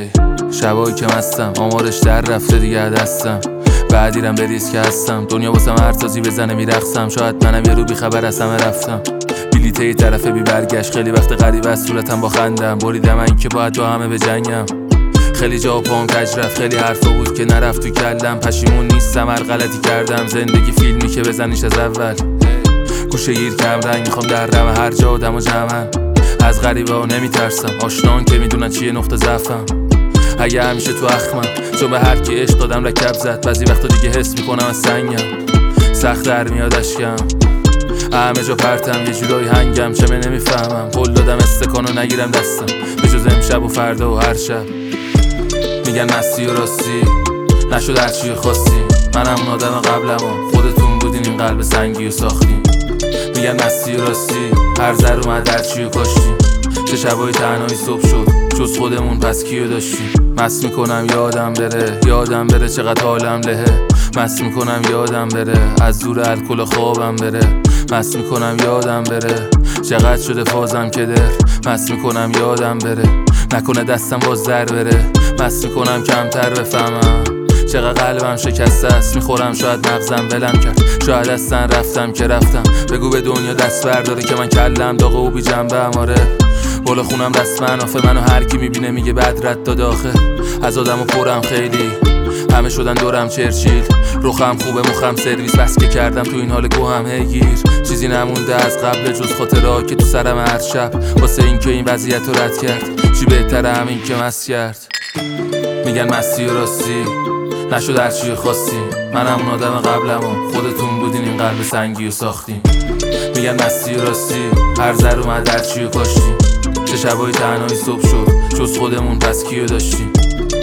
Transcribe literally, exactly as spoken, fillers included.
شبایی که مستم آمارش در رفته دیگه دستم، بعدیرم به ریسک هستم، دنیا واسم هرتازی بزنه میرقصم، شاید منم یه رو بی خبر از همه رفتم، بلیته یه طرف بی برگشت، خیلی وقت غریب از صورتم با خندم، بریدم من که باید با همه بجنگم، خیلی جا پام کج رفت، خیلی حرفا بود که نرفت تو کلم، پشیمون نیستم هر غلطی کردم، زندگی فیلمی که بزنیش از اول، گوشه گیر کم رنگ میخوام در رم هر جا آدم و جمعن، از غریبه ها نمیترسم، آشنان که میدونن چیه نقطه ضعفم، اگه همیشه تو اخمم، چون به هر کی عشق دادم رکب زد، بعضی وقتا دیگه حس میکنم از سنگم، سخت در میاد اشکم، همه جا پرتم یه جورایی هنگم، چه من نمیفهمم، قول دادم استکانو نگیرم دستم، به جز امشب و فردا و هر شب، میگن مستی و راستی نشد هرچی خواستی، من همون آدم قبلم و خودتون بودین این قلب سنگی و ساختیم، میگن مستی و راستی هر ذر اومد هرچی و کاشتیم، چه شبای تنهایی صبح شد جز خودمون پس کیو داشتیم، مست میکنم یادم بره یادم بره چقدر حالم لهه، مست میکنم یادم بره از دور الکل خوابم بره، مست میکنم یادم بره چقدر شده فازم که در، مست میکنم یادم بره نکنه دستم باز در بره، مست میکنم کمتر بفهمم چقدر قلبم شکسته است، میخورم شاید مغزم ولم کرد، شاید اصلا رفتم که رفتم، بگو به دنیا دست برداره که من کلم داغه و بی جنبه اماره، بالا خونم دست منافه، منو هر کی میبینه میگه بد رد داد آخه، از آدمو پرم خیلی همه شدن دورم چرچیل، روخم خوبه مخم سرویس، بس که کردم تو این حال گوهم هیگیر، چیزی نمونده از قبل جز خاطرها که تو سرم هر شب، واسه این که این وضعیت رو رد کرد، چی بهتره همین که مست کرد، میگن مستی و راستی نشد هرچی خواستی، من همون آدم قبلم و خودتون بودین این قلب سنگی و ساختیم، میگن مستی و راستی هر ذر اومد هرچی و کاشتیم، چه شبای تنهایی صبح شد جز خودمون پس کیو داشتیم.